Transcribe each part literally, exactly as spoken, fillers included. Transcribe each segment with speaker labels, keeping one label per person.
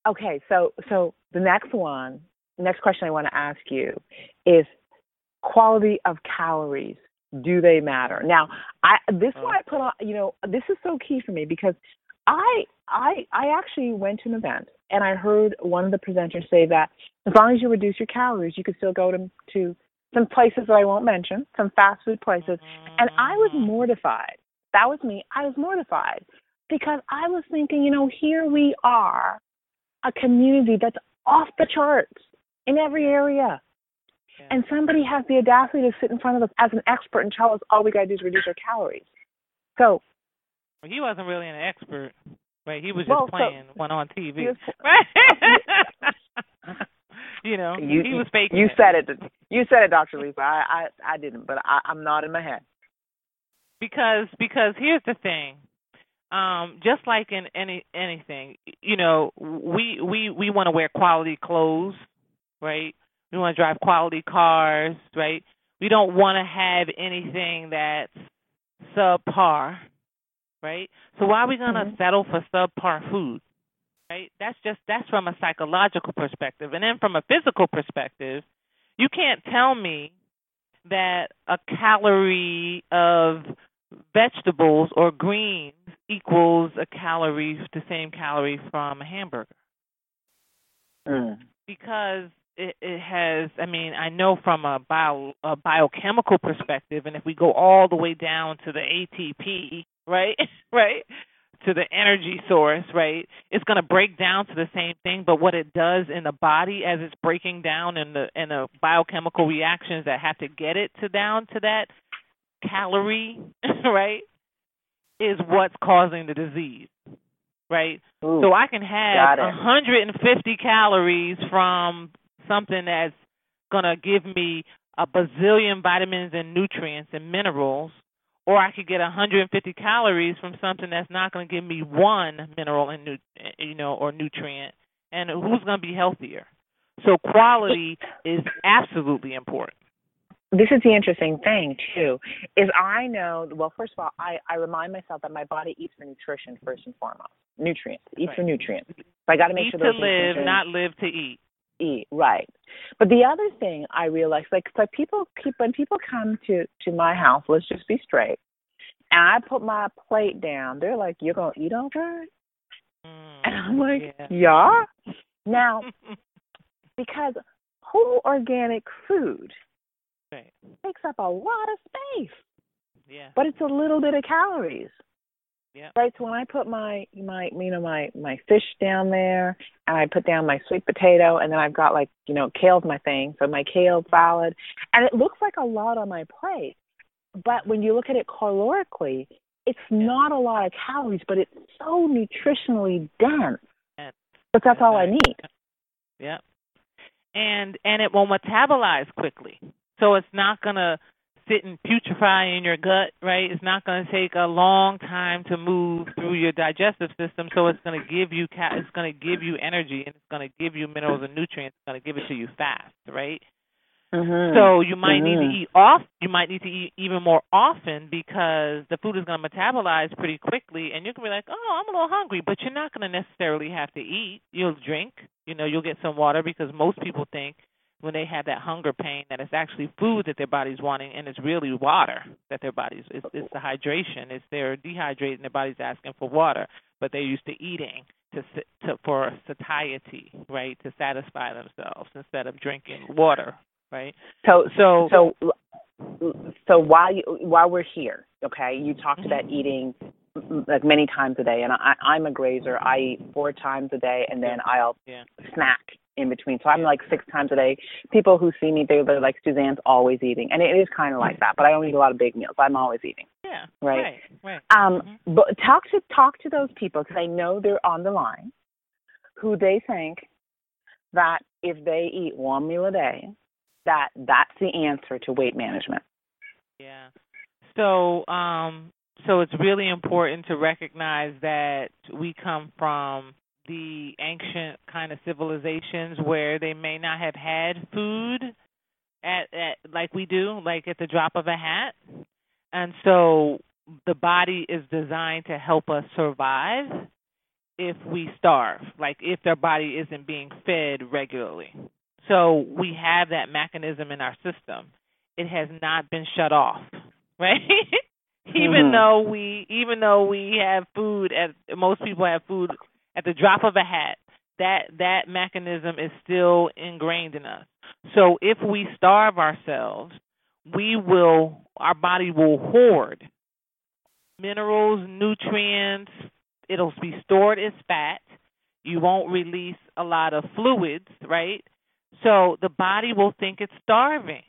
Speaker 1: Okay, so so the next one, next question I want to ask you is quality of calories. Do they matter? Now, I this
Speaker 2: Uh,
Speaker 1: one I put on. You know, this is so key for me because I I I actually went to an event and I heard one of the presenters say that as long as you reduce your calories, you could still go to to some places that I won't mention, some fast food places, and I was
Speaker 2: mm-hmm.
Speaker 1: mortified. That was me. I was mortified because I was thinking, you know, here we are, a community that's off the charts in every area.
Speaker 2: Yeah.
Speaker 1: And somebody has the audacity to sit in front of us as an expert and tell us all we got to do is reduce our calories. So,
Speaker 2: Well, he wasn't really an expert, right? He was just
Speaker 1: well, so
Speaker 2: playing one on T V,
Speaker 1: you
Speaker 2: right? You know,
Speaker 1: you,
Speaker 2: he was faking
Speaker 1: you
Speaker 2: it
Speaker 1: said it. You said it, Doctor Lisa. I I, I didn't, but I, I'm nodding my head.
Speaker 2: because because here's the thing. Um, just like in any anything, you know, we we we want to wear quality clothes, right? We want to drive quality cars, right? We don't want to have anything that's subpar, right? So why are we going to
Speaker 1: Mm-hmm.
Speaker 2: settle for subpar food, right? That's just that's from a psychological perspective. And then from a physical perspective, you can't tell me that a calorie of vegetables or greens equals a calorie, the same calorie from a hamburger,
Speaker 1: Mm.
Speaker 2: because it, it has. I mean, I know from a bio a biochemical perspective, and if we go all the way down to the A T P, right, right, to the energy source, right, it's going to break down to the same thing. But what it does in the body as it's breaking down, and the and the biochemical reactions that have to get it to down to that calorie, right, is what's causing the disease, right?
Speaker 1: Ooh,
Speaker 2: So I can have
Speaker 1: got it.
Speaker 2: one hundred fifty calories from something that's going to give me a bazillion vitamins and nutrients and minerals, or I could get one hundred fifty calories from something that's not going to give me one mineral and nu- you know or nutrient. And who's going to be healthier? So quality is absolutely important.
Speaker 1: This is the interesting thing too, is I know, well, first of all, I, I remind myself that my body eats for nutrition first and foremost. Nutrients. It eats for
Speaker 2: Right.
Speaker 1: nutrients. So I got to make
Speaker 2: Eat
Speaker 1: sure
Speaker 2: to
Speaker 1: those
Speaker 2: live,
Speaker 1: nutrients are in,
Speaker 2: not live to eat.
Speaker 1: eat, right. But the other thing I realize, like, like people keep, when people come to, to my house, let's just be straight, and I put my plate down, they're like, you're going to eat okay?
Speaker 2: Mm,
Speaker 1: And I'm like,
Speaker 2: yeah.
Speaker 1: yeah. Now, because whole organic food
Speaker 2: Right.
Speaker 1: takes up a lot of space,
Speaker 2: Yeah.
Speaker 1: but it's a little bit of calories.
Speaker 2: Yeah.
Speaker 1: Right, so when I put my my you know my my fish down there, and I put down my sweet potato, and then I've got, like, you know kale's my thing, so my kale salad, and it looks like a lot on my plate, but when you look at it calorically, it's
Speaker 2: Yeah.
Speaker 1: not a lot of calories, but it's so nutritionally dense.
Speaker 2: And
Speaker 1: But that's
Speaker 2: that's
Speaker 1: all I
Speaker 2: right.
Speaker 1: need.
Speaker 2: Yeah. And and it will metabolize quickly. So it's not gonna sit and putrefy in your gut, right? It's not gonna take a long time to move through your digestive system. So it's gonna give you ca- it's gonna give you energy, and it's gonna give you minerals and nutrients. It's gonna give it to you fast, right?
Speaker 1: Mhm.
Speaker 2: So you might need to
Speaker 1: Mhm.
Speaker 2: eat off. You might need to eat even more often, because the food is going to metabolize pretty quickly, and you can be like, "Oh, I'm a little hungry," but you're not going to necessarily have to eat. You'll drink. You know, you'll get some water, because most people think when they have that hunger pain that it's actually food that their body's wanting, and it's really water that their body's. It's, it's the hydration. It's they're dehydrated and their body's asking for water, but they're used to eating to, to for satiety, right, to satisfy themselves instead of drinking water. Right.
Speaker 1: So
Speaker 2: So.
Speaker 1: so so while you, while we're here, okay, you talked about
Speaker 2: Mhm.
Speaker 1: eating mm, like many times a day, and I, I'm a grazer. I eat four times a day, and then I'll
Speaker 2: Yeah.
Speaker 1: snack in between. So I'm
Speaker 2: Yeah.
Speaker 1: like six times a day. People who see me, they're, they're like, Suzanne's always eating, and it is kind of like that. But I don't eat a lot of big meals. I'm always eating,
Speaker 2: Yeah.
Speaker 1: right?
Speaker 2: Right. Right.
Speaker 1: Um,
Speaker 2: Mhm.
Speaker 1: but talk to talk to those people, because I know they're on the line, who they think that if they eat one meal a day, that that's the answer to weight management.
Speaker 2: Yeah. So, um, so it's really important to recognize that we come from the ancient kind of civilizations where they may not have had food at, at like we do, like at the drop of a hat, and so the body is designed to help us survive. if we starve, like if their body isn't being fed regularly. So we have that mechanism in our system. It has not been shut off, right? even
Speaker 1: Mhm.
Speaker 2: though we even though we have food at most people have food at the drop of a hat, that that mechanism is still ingrained in us. So if we starve ourselves, we will our body will hoard minerals, nutrients. It'll be stored as fat. You won't release a lot of fluids, right? So the body will think it's starving.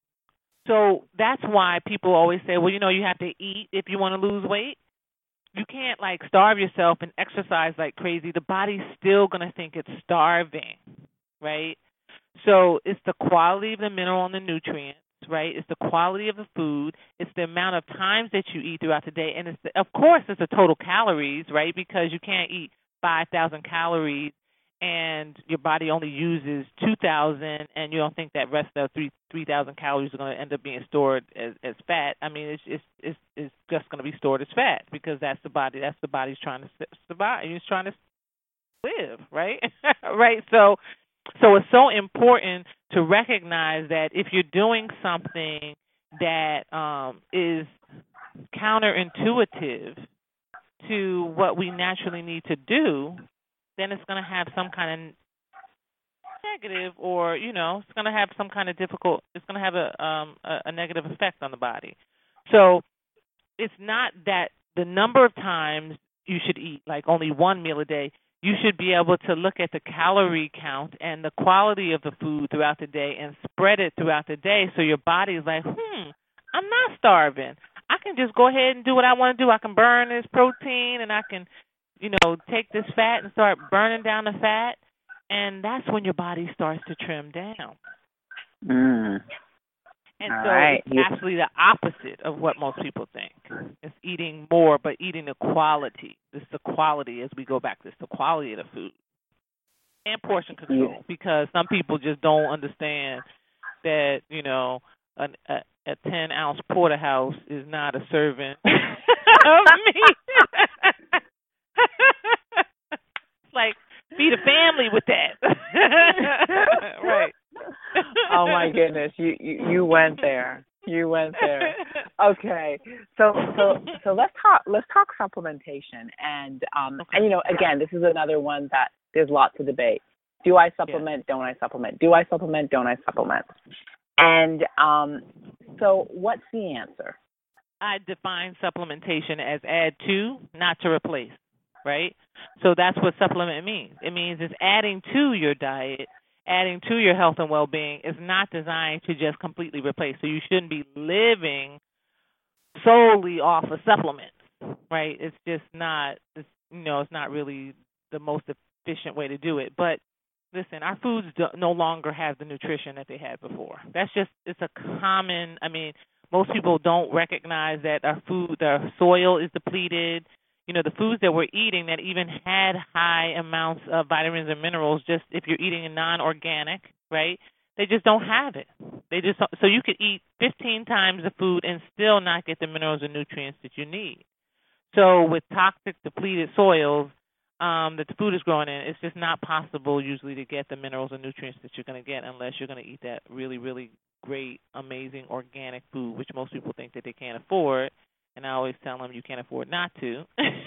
Speaker 2: So that's why people always say, well, you know, you have to eat if you want to lose weight. You can't like starve yourself and exercise like crazy. The body's still going to think it's starving, right? So it's the quality of the mineral and the nutrients, right? It's the quality of the food. It's the amount of times that you eat throughout the day. And it's the, of course, it's the total calories, right? Because you can't eat five thousand calories and your body only uses two thousand, and you don't think that rest of three three thousand calories are going to end up being stored as as fat. I mean, it's it's it's, it's just going to be stored as fat because that's the body that's the body's trying to survive. It's trying to live, right? right. So so it's so important to recognize that if you're doing something that um, is counterintuitive to what we naturally need to do, then it's going to have some kind of negative, or you know, it's going to have some kind of difficult. It's going to have a um a, a negative effect on the body. So it's not that the number of times you should eat, like only one meal a day. You should be able to look at the calorie count and the quality of the food throughout the day and spread it throughout the day, so your body is like, hmm, I'm not starving. I can just go ahead and do what I want to do. I can burn this protein, and I can, you know, take this fat and start burning down the fat, and that's when your body starts to trim down.
Speaker 1: Mm.
Speaker 2: And
Speaker 1: All
Speaker 2: so
Speaker 1: right.
Speaker 2: it's actually the opposite of what most people think. It's eating more, but eating the quality. It's the quality as we go back. It's the quality of the food and portion control,
Speaker 1: You,
Speaker 2: because some people just don't understand that, you know, a, a, a ten ounce porterhouse is not a serving of meat. It's like feed a family with that. Right.
Speaker 1: oh my goodness, you, you you went there. You went there. Okay, so so so let's talk let's talk supplementation, and um
Speaker 2: Okay.
Speaker 1: and you know, again, this is another one that there's lots of debate. Do I supplement?
Speaker 2: Yeah.
Speaker 1: Don't I supplement? Do I supplement? Don't I supplement? And um, so what's the answer?
Speaker 2: I define supplementation as add to, not to replace, right? So that's what supplement means. It means it's adding to your diet, adding to your health and well-being. Is not designed to just completely replace. So you shouldn't be living solely off of supplements, right? It's just not, it's, you know, it's not really the most efficient way to do it. But listen, our foods do, no longer have the nutrition that they had before. That's just, it's a common, I mean, most people don't recognize that our food, our soil is depleted. You know, the foods that we're eating that even had high amounts of vitamins and minerals, just if you're eating a non-organic, right, they just don't have it. They just So you could eat fifteen times the food and still not get the minerals and nutrients that you need. So with toxic, depleted soils um, that the food is growing in, it's just not possible usually to get the minerals and nutrients that you're going to get unless you're going to eat that really, really great, amazing organic food, which most people think that they can't afford. And I always tell them you can't afford not to,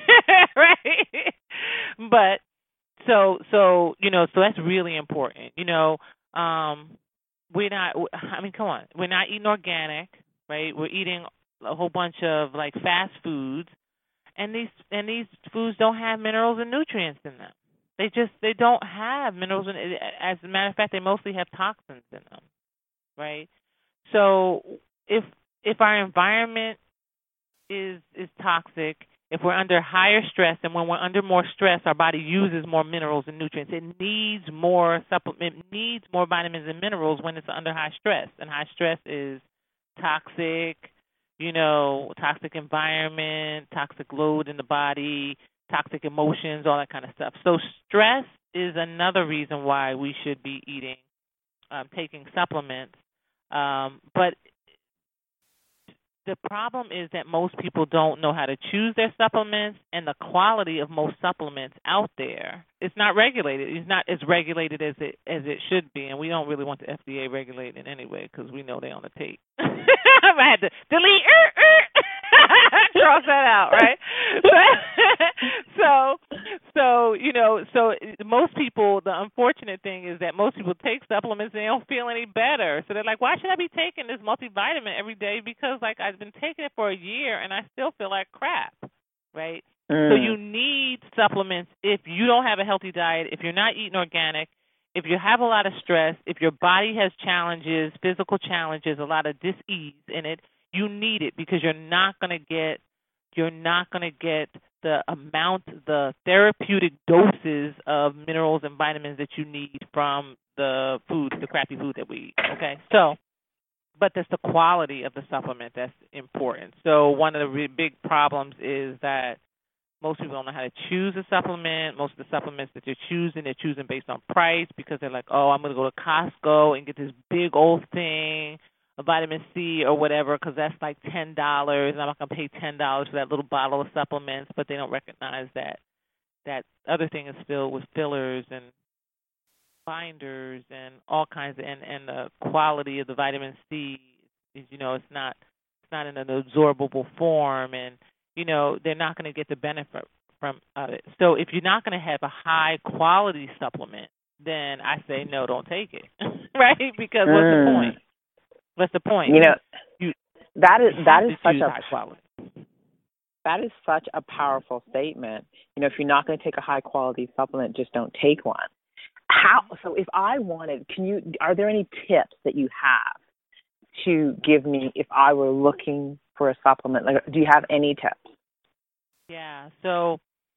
Speaker 2: right? But so so you know, so that's really important. You know, um, we're not. I mean, come on, we're not eating organic, right? We're eating a whole bunch of like fast foods, and these and these foods don't have minerals and nutrients in them. They just they don't have minerals, and as a matter of fact, they mostly have toxins in them, right? So if if our environment is is toxic, if we're under higher stress, and when we're under more stress, our body uses more minerals and nutrients. It needs more supplement, needs more vitamins and minerals when it's under high stress. And high stress is toxic, you know, toxic environment, toxic load in the body, toxic emotions, all that kind of stuff. So stress is another reason why we should be eating, um, taking supplements. Um, but the problem is that most people don't know how to choose their supplements, and the quality of most supplements out there is not regulated. It's not as regulated as it as it should be, and we don't really want the F D A regulated anyway because we know they're on the tape. I had to delete, er, er. cross that out, right? so, so you know, so most people. The unfortunate thing is that most people take supplements and they don't feel any better. So they're like, "Why should I be taking this multivitamin every day? Because like I've been taking it for a year and I still feel like crap." Right? Mm. So you need supplements if you don't have a healthy diet, if you're not eating organic, if you have a lot of stress, if your body has challenges, physical challenges, a lot of dis-ease in it, you need it because you're not going to get you're not going to get the amount, the therapeutic doses of minerals and vitamins that you need from the food, the crappy food that we eat. Okay, so. But that's the quality of the supplement that's important. So one of the re- big problems is that most people don't know how to choose a supplement. Most of the supplements that they're choosing, they're choosing based on price because they're like, oh, I'm going to go to Costco and get this big old thing, a vitamin C or whatever, because that's like ten dollars, and I'm not going to pay ten dollars for that little bottle of supplements, but they don't recognize that that other thing is filled with fillers and binders and all kinds of, and, and the quality of the vitamin C is, you know, it's not it's not in an absorbable form, and you know they're not going to get the benefit from of it. So if you're not going to have a high quality supplement, then I say no, don't take it, right? Because what's mm. the point? What's the point?
Speaker 1: You know,
Speaker 2: you,
Speaker 1: that is
Speaker 2: you
Speaker 1: that is such a
Speaker 2: high quality.
Speaker 1: That is such a powerful statement. You know, if you're not going to take a high quality supplement, just don't take one. How so? If I wanted, can you? Are there any tips that you have to give me if I were looking for a supplement? Like, do you have any tips?
Speaker 2: Yeah. So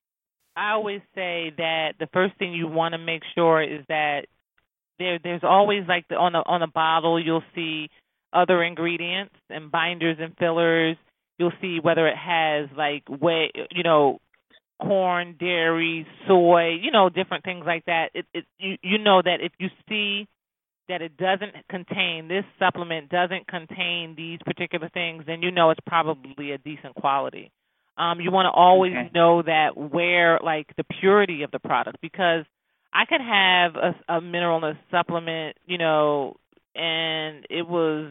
Speaker 2: I always say that the first thing you want to make sure is that there, there's always like the, on the on the bottle you'll see other ingredients and binders and fillers. You'll see whether it has like way, you know. corn, dairy, soy, you know, different things like that. It, it, you, you know that if you see that it doesn't contain, this supplement doesn't contain these particular things, then you know it's probably a decent quality. Um, you want to always okay. know that where, like, the purity of the product, because I could have a, a mineral in a supplement, you know, and it was,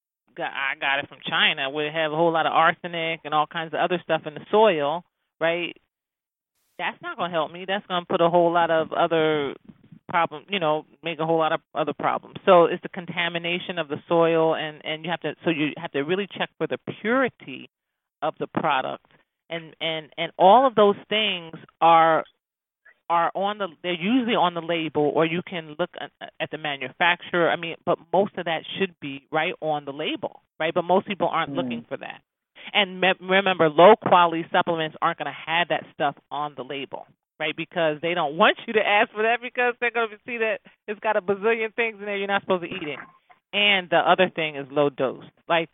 Speaker 2: I got it from China, where it have a whole lot of arsenic and all kinds of other stuff in the soil, right? That's not going to help me. That's going to put a whole lot of other problems, you know, make a whole lot of other problems. So it's the contamination of the soil, and, and you have to, so you have to really check for the purity of the product. And, and, and all of those things are are on the, they're usually on the label, or you can look at the manufacturer. I mean, but most of that should be right on the label, right? But most people aren't mm. looking for that. And me- remember, low-quality supplements aren't going to have that stuff on the label, right? Because they don't want you to ask for that because they're going to see that it's got a bazillion things in there you're not supposed to eat it. And the other thing is low dose. Like,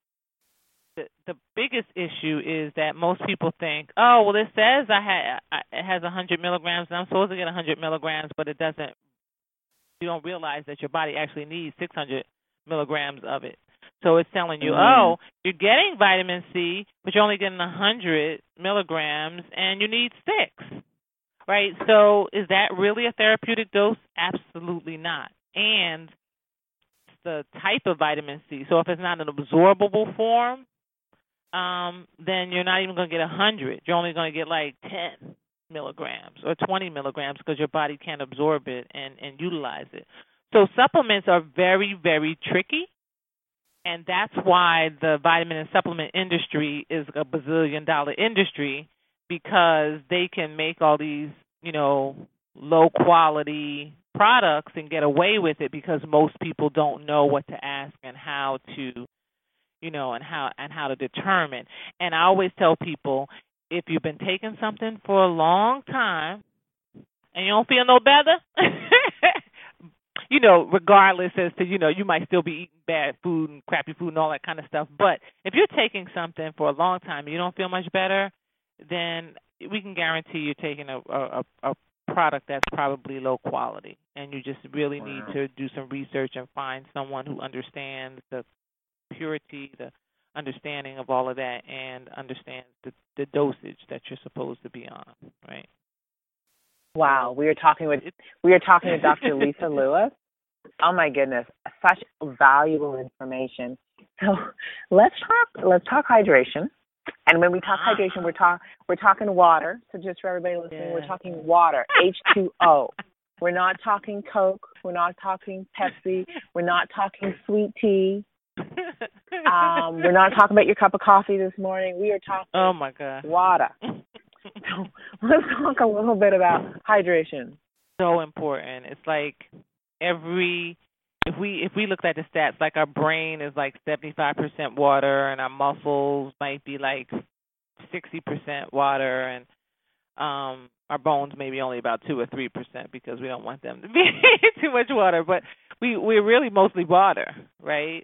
Speaker 2: the the biggest issue is that most people think, oh, well, it says I ha- I, it has one hundred milligrams, and I'm supposed to get one hundred milligrams, but it doesn't. You don't realize that your body actually needs six hundred milligrams of it. So it's telling you, mm-hmm. oh, you're getting vitamin C, but you're only getting one hundred milligrams, and you need six, right? So is that really a therapeutic dose? Absolutely not. And the type of vitamin C. So if it's not an absorbable form, um, then you're not even going to get one hundred. You're only going to get like ten milligrams or twenty milligrams because your body can't absorb it and, and utilize it. So supplements are very, very tricky. And that's why the vitamin and supplement industry is a bazillion dollar industry, because they can make all these, you know, low quality products and get away with it because most people don't know what to ask and how to, you know, and how and how to determine. And I always tell people, if you've been taking something for a long time and you don't feel no better, you know, regardless as to, you know, you might still be eating bad food and crappy food and all that kind of stuff. But if you're taking something for a long time and you don't feel much better, then we can guarantee you're taking a, a, a product that's probably low quality. And you just really wow. need to do some research and find someone who understands the purity, the understanding of all of that and understands the, the dosage that you're supposed to be on, right?
Speaker 1: Wow, we are talking with we are talking with Doctor Lisa Lewis. Oh my goodness, such valuable information. So let's talk let's talk hydration. And when we talk ah. hydration, we're talk we're talking water. So just for everybody listening, yeah. we're talking water, H two O. We're not talking Coke. We're not talking Pepsi. We're not talking sweet tea. Um, we're not talking about your cup of coffee this morning. We are talking
Speaker 2: oh my God.
Speaker 1: water. So let's talk a little bit about hydration.
Speaker 2: So important. It's like every if we if we looked at the stats, like our brain is like seventy-five percent water, and our muscles might be like sixty percent water, and um, our bones maybe only about two or three percent because we don't want them to be too much water. But we we're really mostly water, right?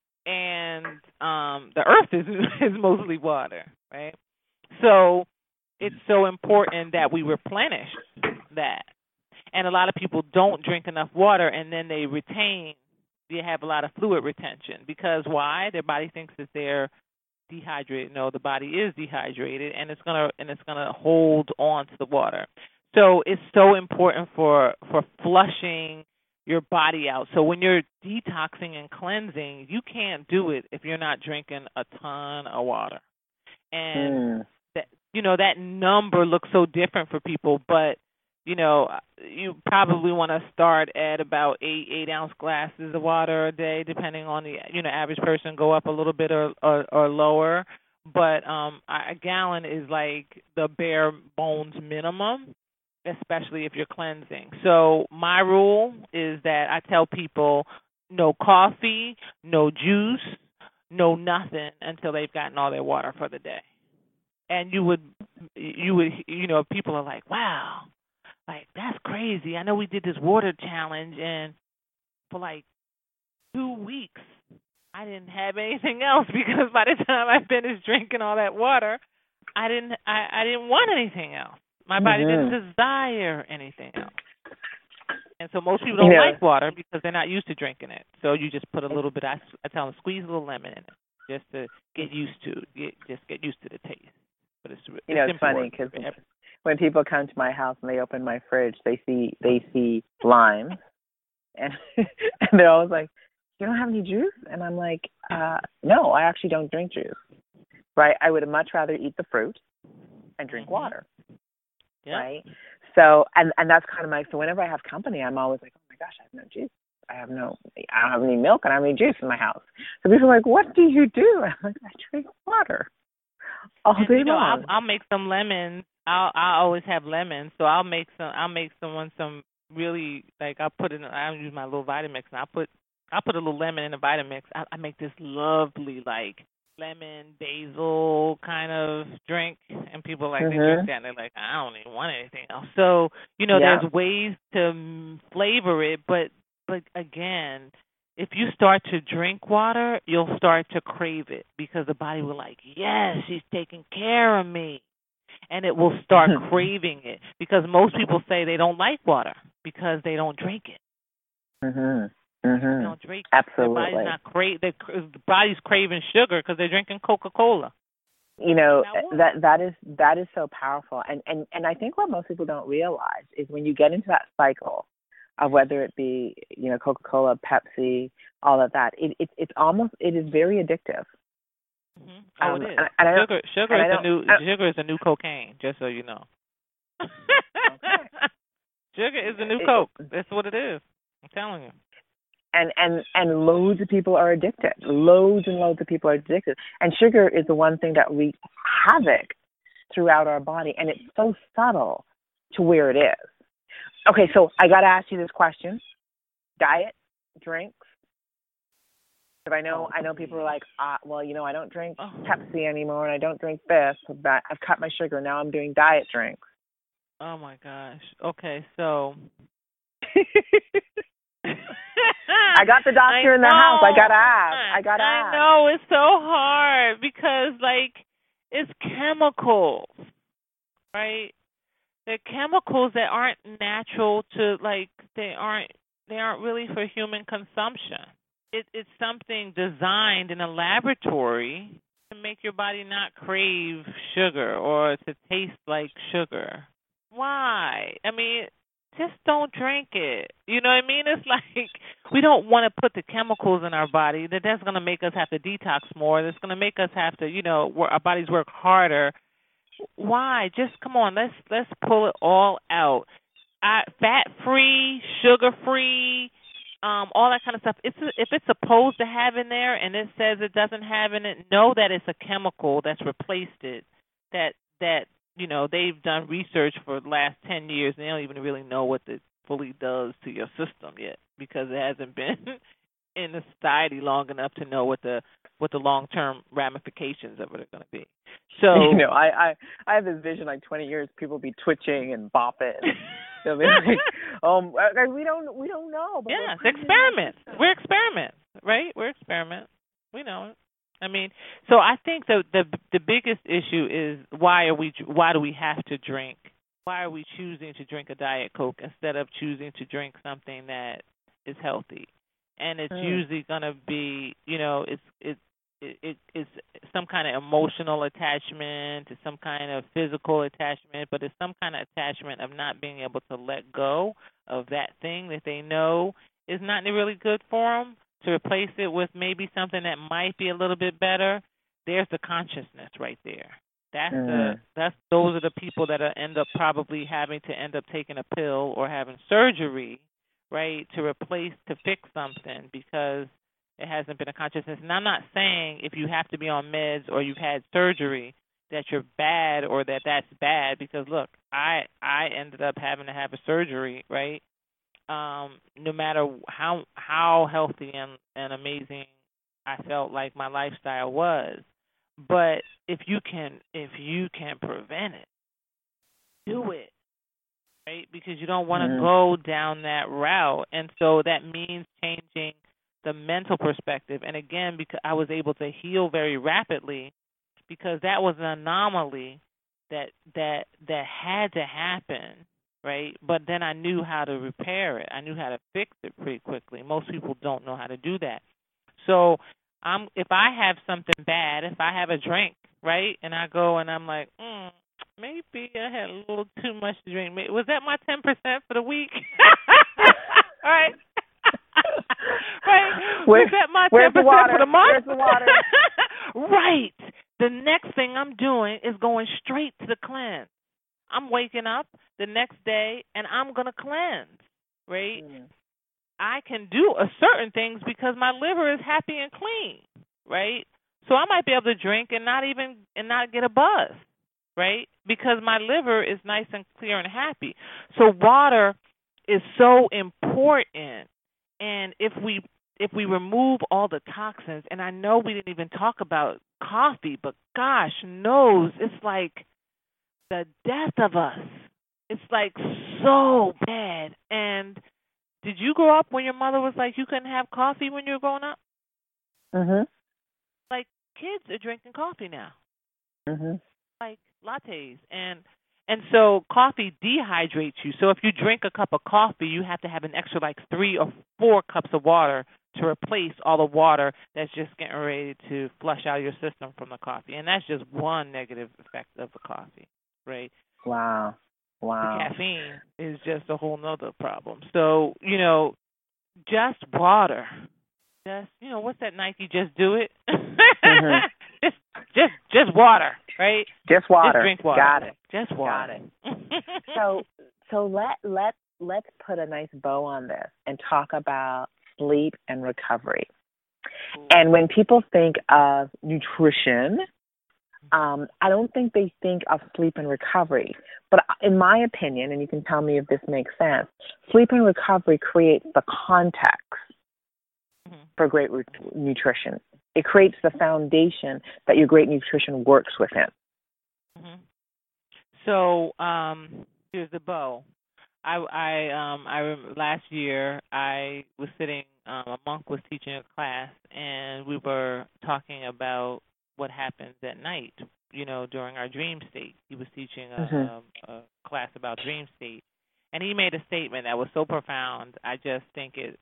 Speaker 2: And um, the earth is is mostly water, right? So it's so important that we replenish that. And a lot of people don't drink enough water, and then they retain, they have a lot of fluid retention. Because why? Their body thinks that they're dehydrated. No, the body is dehydrated, and it's gonna and it's gonna hold on to the water. So it's so important for for flushing your body out. So when you're detoxing and cleansing, you can't do it if you're not drinking a ton of water. And mm. that, you know, that number looks so different for people, but you know, you probably want to start at about eight eight ounce glasses of water a day, depending on the you know average person. Go up a little bit or or, or lower, but um, a gallon is like the bare bones minimum, especially if you're cleansing. So my rule is that I tell people no coffee, no juice, no nothing until they've gotten all their water for the day. And you would you would you know people are like, wow. Like, that's crazy. I know we did this water challenge, and for like two weeks, I didn't have anything else because by the time I finished drinking all that water, I didn't I, I didn't want anything else. My body mm-hmm. didn't desire anything else. And so most people don't yeah. like water because they're not used to drinking it. So you just put a little bit, I, I tell them, squeeze a little lemon in it just to get used to, get, just get used to the taste. But it's, it's
Speaker 1: you know, it's funny because when people come to my house and they open my fridge, they see they see limes, and and they're always like, "You don't have any juice?" And I'm like, uh, "No, I actually don't drink juice. Right? I would much rather eat the fruit and drink
Speaker 2: mm-hmm.
Speaker 1: water.
Speaker 2: Yeah.
Speaker 1: Right? So, and and that's kind of my. So whenever I have company, I'm always like, "Oh my gosh, I have no juice. I have no. I don't have any milk, and I don't have any juice in my house." So people are like, "What do you do?" I'm like, "I drink water all
Speaker 2: and,
Speaker 1: day
Speaker 2: you know,
Speaker 1: long."
Speaker 2: I'll, I'll make some lemons. I'll I always have lemons, so I'll make some. I'll make someone some really like I'll put it. In, I'll use my little Vitamix, and I'll put I'll put a little lemon in the Vitamix. I, I make this lovely like lemon basil kind of drink, and people like mm-hmm. they drink that, and they're like, I don't even want anything else. So you know, yeah. there's ways to flavor it, but but again, if you start to drink water, you'll start to crave it because the body will like, yes, she's taking care of me. And it will start craving it because most people say they don't like water because they don't drink it.
Speaker 1: Mm-hmm. Mm-hmm.
Speaker 2: They don't drink
Speaker 1: Absolutely.
Speaker 2: Their body's not cra- their, the body's craving sugar because they're drinking Coca-Cola.
Speaker 1: You know, that that is that is so powerful. And, and, and I think what most people don't realize is when you get into that cycle of whether it be, you know, Coca-Cola, Pepsi, all of that, it, it it's almost, it is very addictive.
Speaker 2: Mm-hmm. Oh,
Speaker 1: um,
Speaker 2: it is.
Speaker 1: And, and
Speaker 2: sugar, sugar is the new sugar is the new cocaine. Just so you know.
Speaker 1: Okay.
Speaker 2: Sugar is the new Coke. That's what it is. I'm telling you.
Speaker 1: And and and loads of people are addicted. Loads and loads of people are addicted. And sugar is the one thing that wreaks havoc throughout our body, and it's so subtle to where it is. Okay, so I got to ask you this question: diet, drinks. But I know, I know people are like, ah, well, you know, I don't drink oh. Pepsi anymore, and I don't drink this. But I've cut my sugar. Now I'm doing diet drinks.
Speaker 2: Oh my gosh. Okay, so
Speaker 1: I got the doctor
Speaker 2: I
Speaker 1: in the
Speaker 2: know.
Speaker 1: house. I gotta ask. I gotta
Speaker 2: I
Speaker 1: ask.
Speaker 2: know it's so hard because, like, it's chemicals, right? They're chemicals that aren't natural to, like, they aren't they aren't really for human consumption. it, it's something designed in a laboratory to make your body not crave sugar or to taste like sugar. Why? I mean, just don't drink it. You know what I mean? It's like we don't want to put the chemicals in our body that that's going to make us have to detox more. That's going to make us have to, you know, work, our bodies work harder. Why? Just come on, let's let's pull it all out. I, fat free, sugar free, um, all that kind of stuff. It's if it's supposed to have in there and it says it doesn't have in it, know that it's a chemical that's replaced it. That that you know they've done research for the last ten years and they don't even really know what it fully does to your system yet because it hasn't been in the society long enough to know what the what the long term ramifications of it are going to be. So
Speaker 1: you know, I, I I have this vision like twenty years, people be twitching and bopping. They'll be like, um, we don't we don't know. But
Speaker 2: yeah, it's experiments. We're experiments, right? We're experiments. We know it. I mean, so I think the the the biggest issue is why are we why do we have to drink? Why are we choosing to drink a Diet Coke instead of choosing to drink something that is healthy? And it's mm. usually going to be, you know, it's it's it, it, it's some kind of emotional attachment, it's some kind of physical attachment, but it's some kind of attachment of not being able to let go of that thing that they know is not really good for them, to replace it with maybe something that might be a little bit better. There's the consciousness right there. That's mm. the that's those are the people that are end up probably having to end up taking a pill or having surgery, right, to replace, to fix something because it hasn't been a consciousness. And I'm not saying if you have to be on meds or you've had surgery that you're bad or that that's bad because, look, I I ended up having to have a surgery, right, um, no matter how how healthy and, and amazing I felt like my lifestyle was. But if you can if you can prevent it, do it. Right, because you don't want to mm. go down that route, and so that means changing the mental perspective. And again, because I was able to heal very rapidly, because that was an anomaly that that that had to happen, right? But then I knew how to repair it. I knew how to fix it pretty quickly. Most people don't know how to do that. So, I'm if I have something bad, if I have a drink, right, and I go and I'm like, mm, maybe I had a little too much to drink. Was that my ten percent for the week? right? right?
Speaker 1: Where,
Speaker 2: Was that my
Speaker 1: ten percent
Speaker 2: for the month?
Speaker 1: Where's the water?
Speaker 2: right. The next thing I'm doing is going straight to the cleanse. I'm waking up the next day and I'm going to cleanse, right? Mm. I can do a certain things because my liver is happy and clean, right? So I might be able to drink and not even and not get a buzz. Right? Because my liver is nice and clear and happy. So water is so important. And if we if we remove all the toxins, and I know we didn't even talk about coffee, but gosh knows, it's like the death of us. It's like so bad. And did you grow up when your mother was like you couldn't have coffee when you were growing up?
Speaker 1: Mhm.
Speaker 2: Like kids are drinking coffee now.
Speaker 1: Mhm.
Speaker 2: Like lattes, and and so coffee dehydrates you. So if you drink a cup of coffee, you have to have an extra like three or four cups of water to replace all the water that's just getting ready to flush out your system from the coffee. And that's just one negative effect of the coffee, right?
Speaker 1: Wow. Wow.
Speaker 2: The caffeine is just a whole nother problem. So, you know, just water. Just, you know, what's that Nike, just do it? Mm-hmm. just just just water, right?
Speaker 1: Just water.
Speaker 2: Just drink water.
Speaker 1: Got it.
Speaker 2: Just water.
Speaker 1: Got it. so so let let let's put a nice bow on this and talk about sleep and recovery. Ooh. And when people think of nutrition, um, I don't think they think of sleep and recovery. But in my opinion, and you can tell me if this makes sense, sleep and recovery creates the context mm-hmm. for great re- nutrition. It creates the foundation that your great nutrition works within.
Speaker 2: Mm-hmm. So um, here's the bow. I, I, um, I remember last year I was sitting. Um, a monk was teaching a class, and we were talking about what happens at night. You know, during our dream state. He was teaching a, mm-hmm. a, a class about dream state, and he made a statement that was so profound. I just think it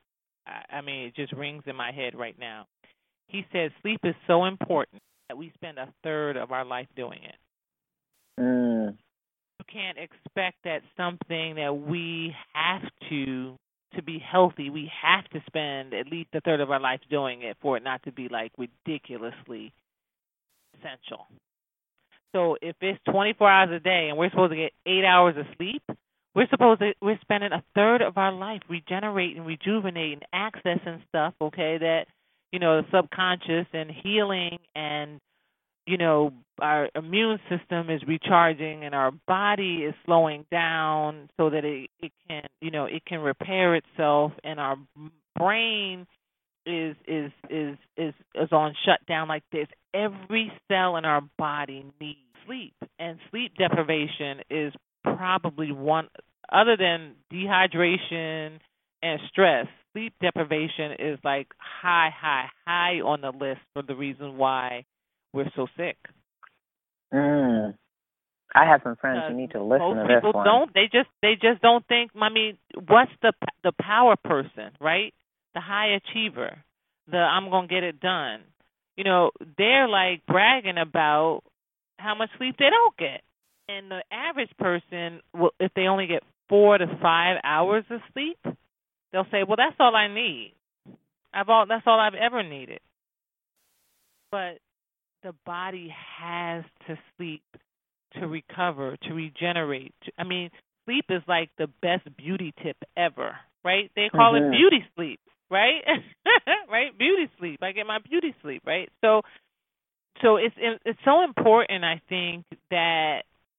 Speaker 2: I, I mean, it just rings in my head right now. He said sleep is so important that we spend a third of our life doing it.
Speaker 1: Mm.
Speaker 2: You can't expect that something that we have to to be healthy, we have to spend at least a third of our life doing it for it not to be like ridiculously essential. So if it's twenty-four hours a day and we're supposed to get eight hours of sleep, we're supposed to we're spending a third of our life regenerating, rejuvenating, accessing stuff, okay, that, you know, the subconscious and healing, and, you know, our immune system is recharging and our body is slowing down so that it, it can, you know, it can repair itself, and our brain is is is is is on shutdown like this. Every cell in our body needs sleep, and sleep deprivation is probably one, other than dehydration and stress. Sleep deprivation is like high, high, high on the list for the reason why we're so sick.
Speaker 1: Mm. I have some friends who need to listen
Speaker 2: most
Speaker 1: to this
Speaker 2: people
Speaker 1: one.
Speaker 2: don't. They just they just don't think. I mean, what's the the power person, right? The high achiever, the I'm gonna get it done. You know, they're like bragging about how much sleep they don't get, and the average person, will, if they only get four to five hours of sleep, they'll say, "Well, that's all I need. I've all that's all I've ever needed." But the body has to sleep to recover, to regenerate. I mean, sleep is like the best beauty tip ever, right? They call
Speaker 1: mm-hmm.
Speaker 2: it beauty sleep, right? Right? Beauty sleep. I get my beauty sleep, right? So, so it's it's so important, I think, that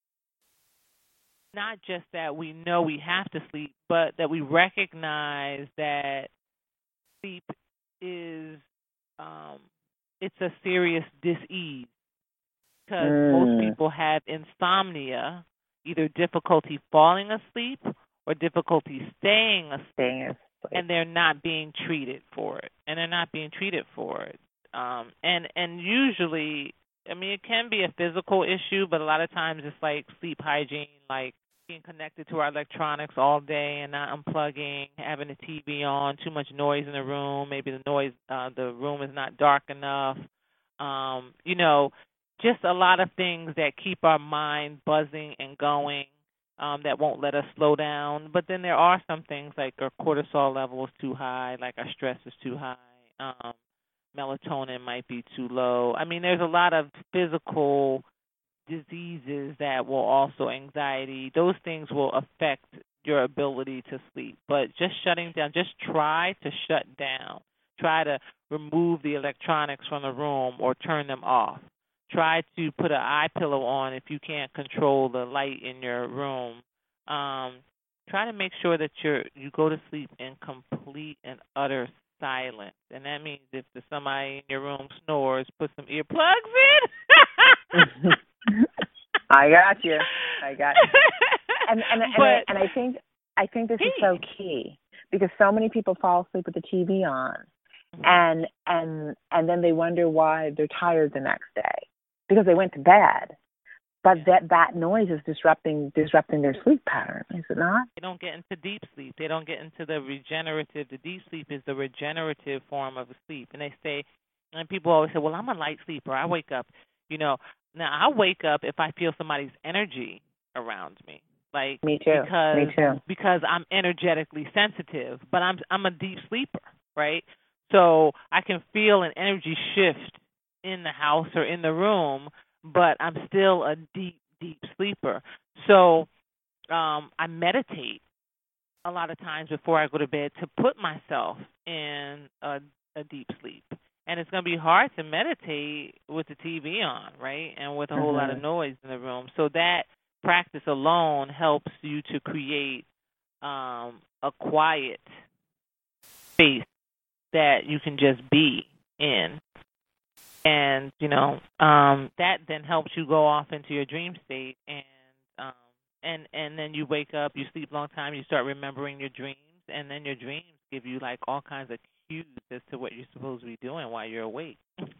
Speaker 2: not just that we know we have to sleep, but that we recognize that sleep is um, it's a serious dis-ease. Because
Speaker 1: mm.
Speaker 2: most people have insomnia, either difficulty falling asleep or difficulty staying asleep,
Speaker 1: staying asleep,
Speaker 2: and they're not being treated for it. And they're not being treated for it. Um, and and usually, I mean, it can be a physical issue, but a lot of times it's like sleep hygiene, like being connected to our electronics all day and not unplugging, having the T V on, too much noise in the room. Maybe the noise, uh, the room is not dark enough. Um, you know. Just a lot of things that keep our mind buzzing and going, um, that won't let us slow down. But then there are some things like our cortisol level is too high, like our stress is too high, um, melatonin might be too low. I mean, there's a lot of physical diseases that will also, anxiety, those things will affect your ability to sleep. But just shutting down, just try to shut down. Try to remove the electronics from the room or turn them off. Try to put an eye pillow on if you can't control the light in your room. Um, try to make sure that you're you go to sleep in complete and utter silence. And that means if there's somebody in your room snores, put some earplugs in.
Speaker 1: I got you. I got you. And and and,
Speaker 2: but,
Speaker 1: I, and I think I think this
Speaker 2: key.
Speaker 1: is so key, because so many people fall asleep with the T V on, mm-hmm. and and and then they wonder why they're tired the next day, because they went to bed. But
Speaker 2: yeah.
Speaker 1: that that noise is disrupting disrupting their sleep pattern, is it not?
Speaker 2: They don't get into deep sleep. They don't get into the regenerative. The deep sleep is the regenerative form of sleep. And they say, and people always say, well, I'm a light sleeper. I wake up, you know. Now, I wake up if I feel somebody's energy around me. Like,
Speaker 1: me too.
Speaker 2: Because,
Speaker 1: me too.
Speaker 2: Because I'm energetically sensitive, but I'm I'm a deep sleeper, right? So I can feel an energy shift in the house or in the room, but I'm still a deep, deep sleeper. So um, I meditate a lot of times before I go to bed to put myself in a, a deep sleep. And it's going to be hard to meditate with the T V on, right, and with a whole mm-hmm. lot of noise in the room. So that practice alone helps you to create um, a quiet space that you can just be in. And, you know, um, that then helps you go off into your dream state. And, um, and, and then you wake up, you sleep a long time, you start remembering your dreams. And then your dreams give you, like, all kinds of cues as to what you're supposed to be doing while you're awake.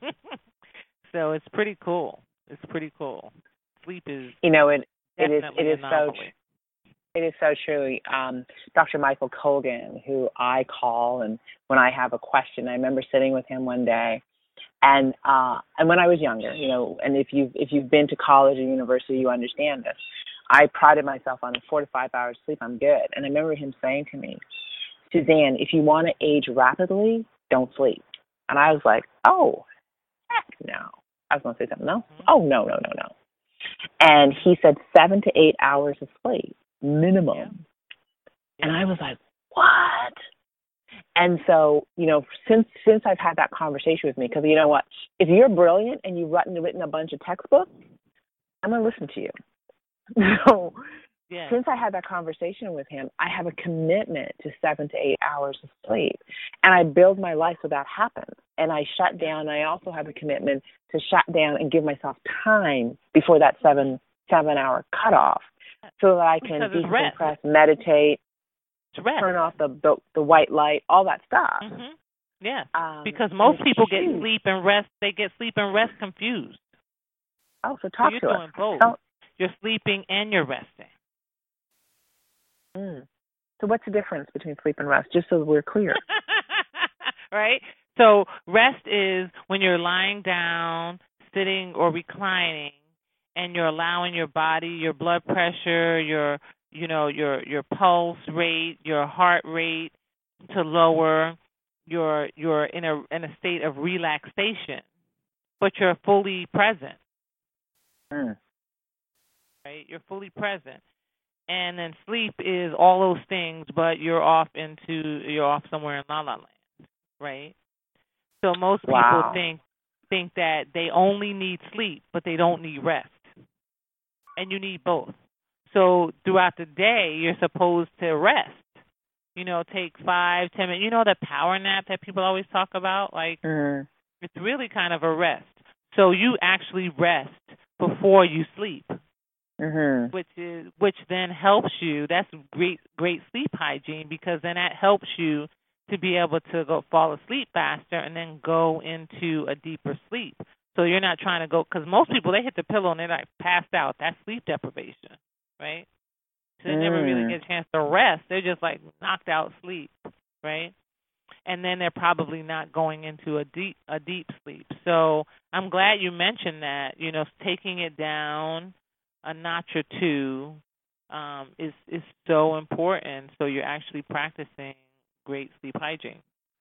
Speaker 2: So it's pretty cool. It's pretty cool. Sleep is,
Speaker 1: you know, it it is
Speaker 2: definitely
Speaker 1: it is
Speaker 2: a
Speaker 1: so
Speaker 2: novelty.
Speaker 1: It is so true. Um, Doctor Michael Colgan, who I call, and when I have a question, I remember sitting with him one day, and uh, and when I was younger, you know, and if you if you've been to college or university, you understand this. I prided myself on four to five hours sleep. I'm good, and I remember him saying to me, Suzanne, if you want to age rapidly, don't sleep. And I was like, oh, heck no. I was going to say something else. Oh, no, no, no, no. And he said seven to eight hours of sleep, minimum. Yeah. Yeah. And I was like, what? And so, you know, since since I've had that conversation with me, because you know what? If you're brilliant and you've written, written a bunch of textbooks, I'm going to listen to you. So yeah. Since I had that conversation with him, I have a commitment to seven to eight hours of sleep. And I build my life so that happens. And I shut down. I also have a commitment to shut down and give myself time before that seven, seven hour cutoff so that I can decompress, meditate, turn off the, the the white light, all that stuff.
Speaker 2: Mm-hmm. Yeah, um, because most people get sleep and rest. They get sleep and rest confused.
Speaker 1: Oh, so talk
Speaker 2: so you're
Speaker 1: to
Speaker 2: doing
Speaker 1: us.
Speaker 2: both.
Speaker 1: Tell-
Speaker 2: you're sleeping and you're resting.
Speaker 1: Mm. So what's the difference between sleep and rest, just so we're clear?
Speaker 2: Right? So rest is when you're lying down, sitting or reclining, and you're allowing your body, your blood pressure, your you know, your your pulse rate, your heart rate to lower. You're you're in a in a state of relaxation, but you're fully present.
Speaker 1: Mm.
Speaker 2: Right? You're fully present. And then sleep is all those things, but you're off into you're off somewhere in La La Land, right? So most people
Speaker 1: wow.
Speaker 2: think think that they only need sleep, but they don't need rest, and you need both. So throughout the day, you're supposed to rest. You know, take five, ten minutes. You know the power nap that people always talk about, like
Speaker 1: mm.
Speaker 2: it's really kind of a rest. So you actually rest before you sleep.
Speaker 1: Mm-hmm.
Speaker 2: Which is which then helps you. That's great, great sleep hygiene because then that helps you to be able to go fall asleep faster and then go into a deeper sleep. So you're not trying to go because most people they hit the pillow and they're like passed out. That's sleep deprivation, right? So they mm. never really get a chance to rest. They're just like knocked out sleep, right? And then they're probably not going into a deep a deep sleep. So I'm glad you mentioned that. You know, taking it down a notch or two um, is is so important. So you're actually practicing great sleep hygiene.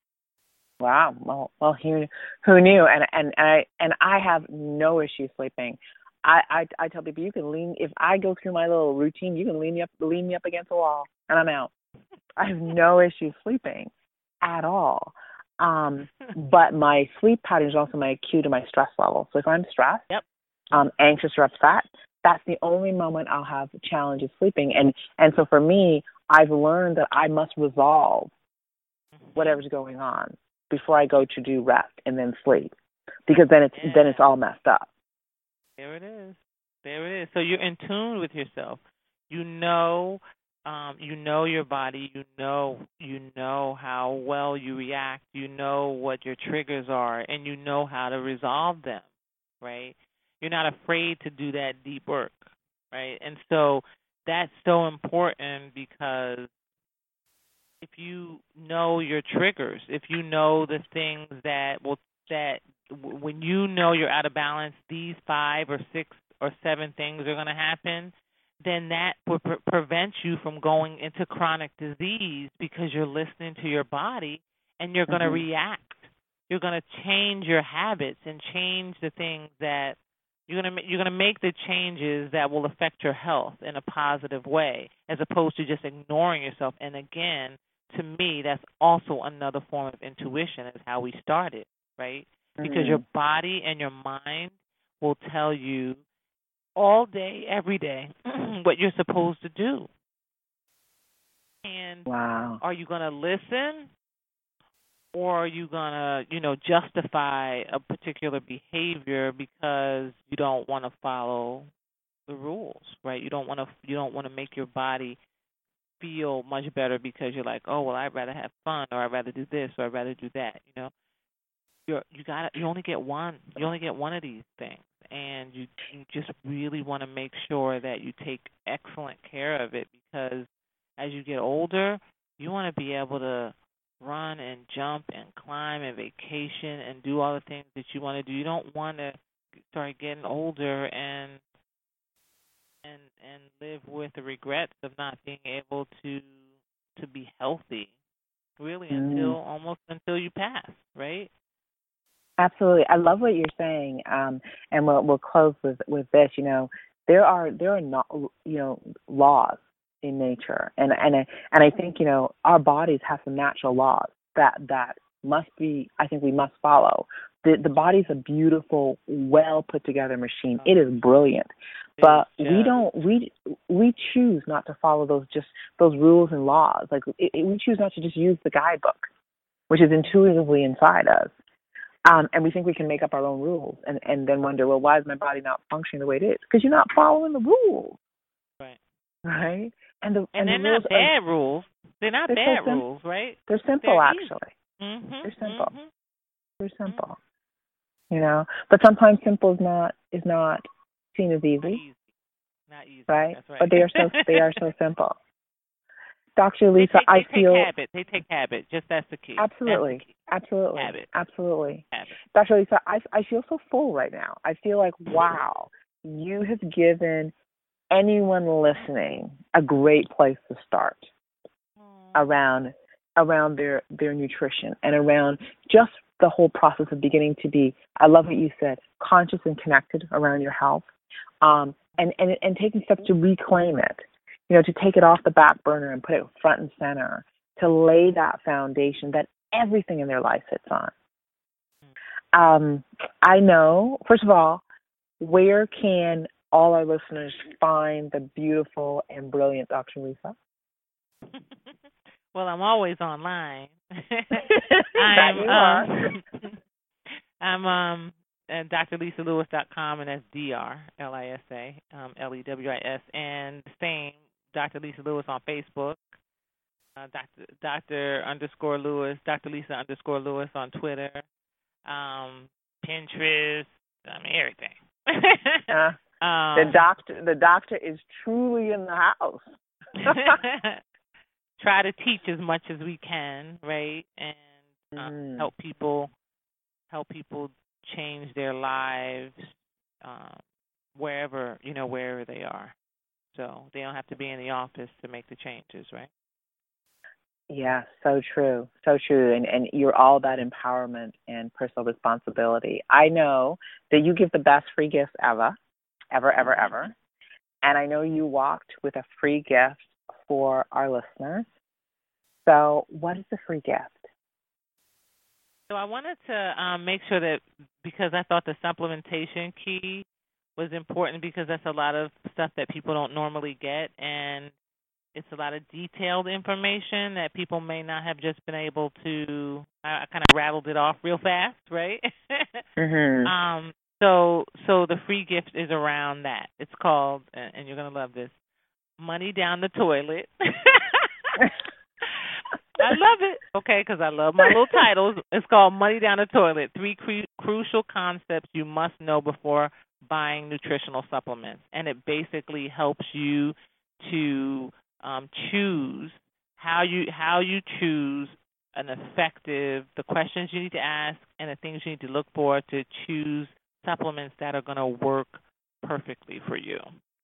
Speaker 1: Wow. Well, well, who who knew? And and and I and I have no issue sleeping. I, I I tell people you can lean if I go through my little routine, you can lean me up lean me up against the wall, and I'm out. I have no issue sleeping at all. Um, but my sleep pattern is also my cue to my stress level. So if I'm stressed,
Speaker 2: yep.
Speaker 1: um, anxious or upset, that's the only moment I'll have challenges sleeping. And and so for me, I've learned that I must resolve whatever's going on before I go to do rest and then sleep, because then it's
Speaker 2: yeah.
Speaker 1: then it's all messed up.
Speaker 2: There it is. There it is. So you're in tune with yourself. You know, um, you know your body. You know, you know how well you react. You know what your triggers are, and you know how to resolve them. Right? You're not afraid to do that deep work. Right? And so that's so important because if you know your triggers, if you know the things that will that when you know you're out of balance, these five or six or seven things are going to happen, then that will pre- prevent you from going into chronic disease because you're listening to your body and you're going to
Speaker 1: mm-hmm.
Speaker 2: react. You're going to change your habits and change the things that you're going to you're going to make the changes that will affect your health in a positive way, as opposed to just ignoring yourself. And again, to me, that's also another form of intuition, is how we started, right? Because
Speaker 1: mm-hmm.
Speaker 2: your body and your mind will tell you all day, every day, what you're supposed to do. And
Speaker 1: wow.
Speaker 2: are you going to listen, or are you going to, you know, justify a particular behavior because you don't want to follow the rules, right? You don't want to you don't want to make your body feel much better because you're like, oh, well, I'd rather have fun, or I'd rather do this, or I'd rather do that, you know? You're, you got you only get one. You only get one of these things, and you, you just really want to make sure that you take excellent care of it, because as you get older, you want to be able to run and jump and climb and vacation and do all the things that you want to do. You don't want to start getting older and and and live with the regrets of not being able to to be healthy, really,
Speaker 1: Mm.
Speaker 2: until almost until you pass, right?
Speaker 1: Absolutely. I love what you're saying. Um, and we'll we'll close with, with this. You know, there are there are not you know laws in nature, and and I, and I think you know our bodies have some natural laws that that must be. I think we must follow. The the body's a beautiful, well put together machine. It is brilliant, but we don't we we choose not to follow those just those rules and laws. Like it, it, we choose not to just use the guidebook, which is intuitively inside us. Um, and we think we can make up our own rules, and, and then wonder, well, why is my body not functioning the way it is? Because you're not following the rules,
Speaker 2: right?
Speaker 1: Right? And the
Speaker 2: and,
Speaker 1: and
Speaker 2: they're
Speaker 1: the
Speaker 2: not bad
Speaker 1: are,
Speaker 2: rules. They're not
Speaker 1: they're
Speaker 2: bad
Speaker 1: so sim-
Speaker 2: rules, right?
Speaker 1: They're simple,
Speaker 2: they're
Speaker 1: actually.
Speaker 2: Mm-hmm,
Speaker 1: they're simple.
Speaker 2: Mm-hmm.
Speaker 1: They're simple. Mm-hmm. You know, but sometimes simple is not is not seen as easy.
Speaker 2: Not easy. Not easy.
Speaker 1: Right?
Speaker 2: That's right.
Speaker 1: But they are so they are so simple. Doctor Lisa,
Speaker 2: they take,
Speaker 1: I
Speaker 2: they
Speaker 1: feel
Speaker 2: take habit. They take habit. Just that's the key.
Speaker 1: Absolutely.
Speaker 2: The key.
Speaker 1: Absolutely.
Speaker 2: Habit.
Speaker 1: Absolutely.
Speaker 2: Habit.
Speaker 1: Doctor Lisa, I I feel so full right now. I feel like, wow, you have given anyone listening a great place to start
Speaker 2: Aww.
Speaker 1: around around their, their nutrition and around just the whole process of beginning to be, I love what you said, conscious and connected around your health, um, and, and, and taking steps to reclaim it. You know, to take it off the back burner and put it front and center, to lay that foundation that everything in their life sits on. Um, I know, first of all, where can all our listeners find the beautiful and brilliant Doctor Lisa?
Speaker 2: Well, I'm always online.
Speaker 1: That you are.
Speaker 2: Um, I'm um, at D R lisa lewis dot com, and that's D R L I S A, um, L E W I S, and same, Doctor Lisa Lewis on Facebook, uh, Doctor Doctor underscore Lewis, Doctor Lisa underscore Lewis on Twitter, um, Pinterest, I mean everything.
Speaker 1: uh,
Speaker 2: um,
Speaker 1: the doctor, the doctor is truly in the house.
Speaker 2: Try to teach as much as we can, right, and um,
Speaker 1: mm.
Speaker 2: help people, help people change their lives um, wherever you know wherever they are. So they don't have to be in the office to make the changes, right?
Speaker 1: Yeah, so true, so true. And and you're all about empowerment and personal responsibility. I know that you give the best free gifts ever, ever, ever, ever. And I know you walked with a free gift for our listeners. So what is the free gift?
Speaker 2: So I wanted to um, make sure that, because I thought the supplementation key was important, because that's a lot of stuff that people don't normally get, and it's a lot of detailed information that people may not have just been able to. I, I kind of rattled it off real fast, right?
Speaker 1: mm-hmm.
Speaker 2: Um. So, so the free gift is around that. It's called, and you're gonna love this, Money Down the Toilet. I love it, okay, because I love my little titles. It's called Money Down the Toilet, Three cru- Crucial Concepts You Must Know Before Buying Nutritional Supplements. And it basically helps you to um, choose how you how you choose an effective, the questions you need to ask and the things you need to look for to choose supplements that are going to work perfectly for you.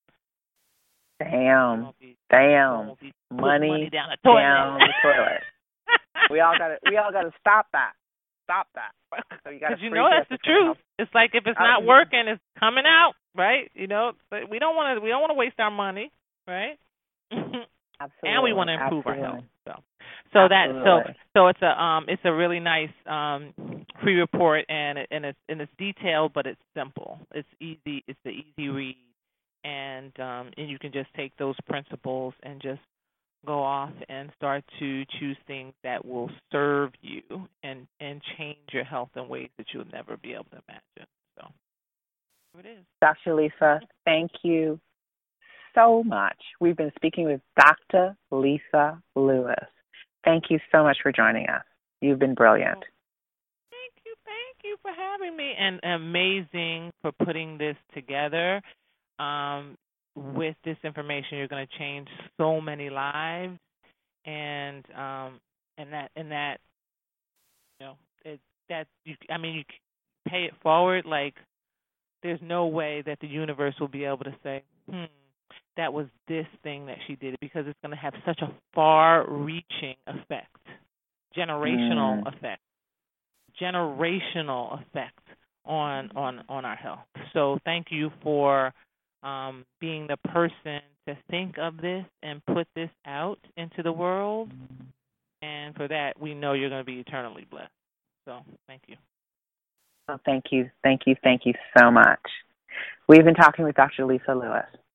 Speaker 1: Damn, be, damn, money,
Speaker 2: money down the toilet.
Speaker 1: Down the toilet. we all got to, we all got to stop that, stop that. So you got
Speaker 2: to. You know that's the truth. It's like if it's not working, it's coming out, right? You know, but we don't want to, we don't want to waste our money, right?
Speaker 1: Absolutely.
Speaker 2: And we want to improve
Speaker 1: Absolutely.
Speaker 2: our health. So, so that, so, so it's a, um, it's a really nice um free report, and it, and it's and it's detailed, but it's simple. It's easy. It's the easy read. And um, and you can just take those principles and just go off and start to choose things that will serve you and, and change your health in ways that you'll never be able to imagine. So here it is.
Speaker 1: Doctor Lisa, thank you so much. We've been speaking with Doctor Lisa Lewis. Thank you so much for joining us. You've been brilliant.
Speaker 2: Thank you, thank you for having me, and amazing for putting this together. Um, with this information, you're going to change so many lives, and um, and that and that you know it, that you, I mean, you pay it forward. Like, there's no way that the universe will be able to say, hmm, that was this thing that she did, because it's going to have such a far-reaching effect, generational
Speaker 1: Mm.
Speaker 2: effect, generational effect on on on our health. So thank you for um, being the person to think of this and put this out into the world. And for that, we know you're going to be eternally blessed. So thank you.
Speaker 1: Oh, thank you, thank you, thank you so much. We've been talking with Doctor Lisa Lewis.